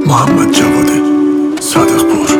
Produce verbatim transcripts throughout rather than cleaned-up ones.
محمد جواد صادق پور.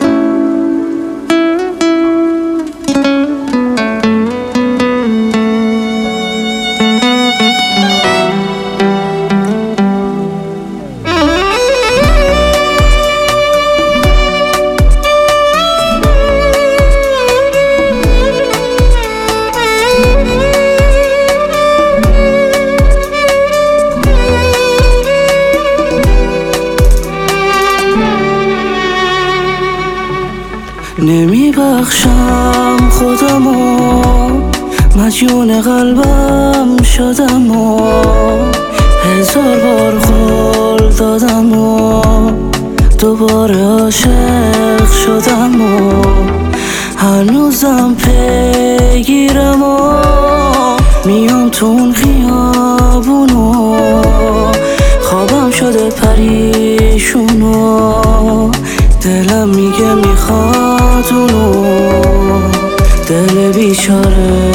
نمی بخشم خودمو، مجنون قلبم شدم و هزار بار خول دادم و دوباره عاشق شدم و هنوزم پیگیرم و میام تو اون خیابون و خوابم شده پریشون و دلم میگه میخواد اونو، دل بیچاره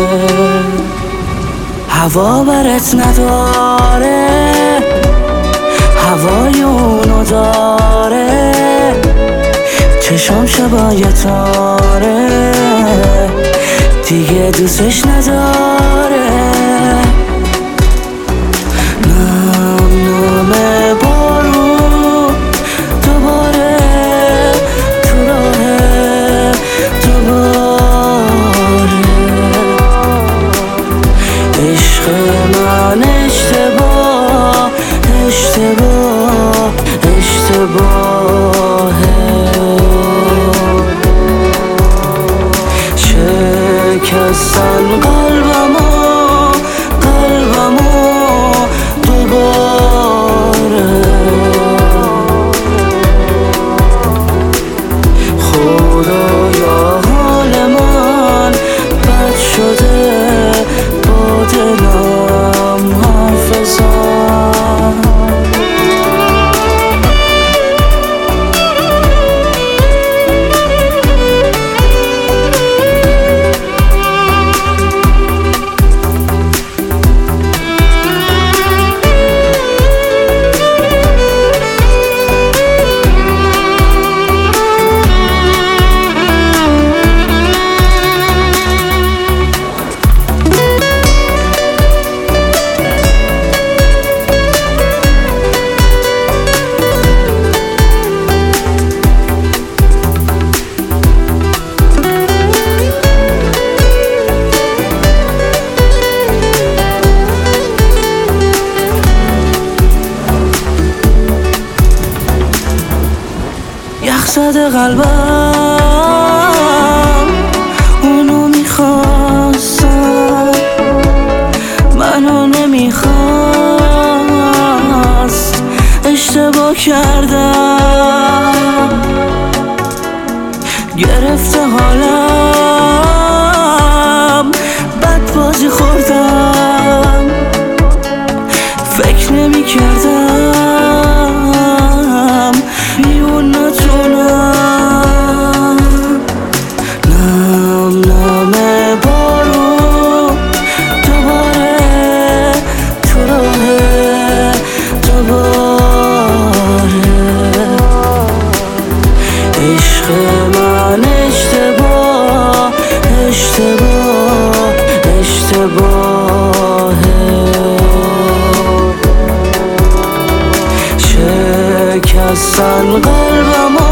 هوا برت نداره، هوای اونو داره، چشام شبای تاره، دیگه دوستش نداره. نم نم بارون دوباره تو راه دوباره، عشق من اشتباه اشتباه اشتباهه، شکستن قلبمو قلبمو دوباره، خدایا حال من بد شده با دلم حرف بزن. زده قلبم اونو میخواستم، منو نمیخواست، اشتباه کردم، گرفته حالم، بد بازی خوردم، فکر نمیکردم بیون نتونم. نم نم بارون دوباره تو راه دوباره، عشق من اشتباه اشتباه اشتباهه، شکستن قلبمو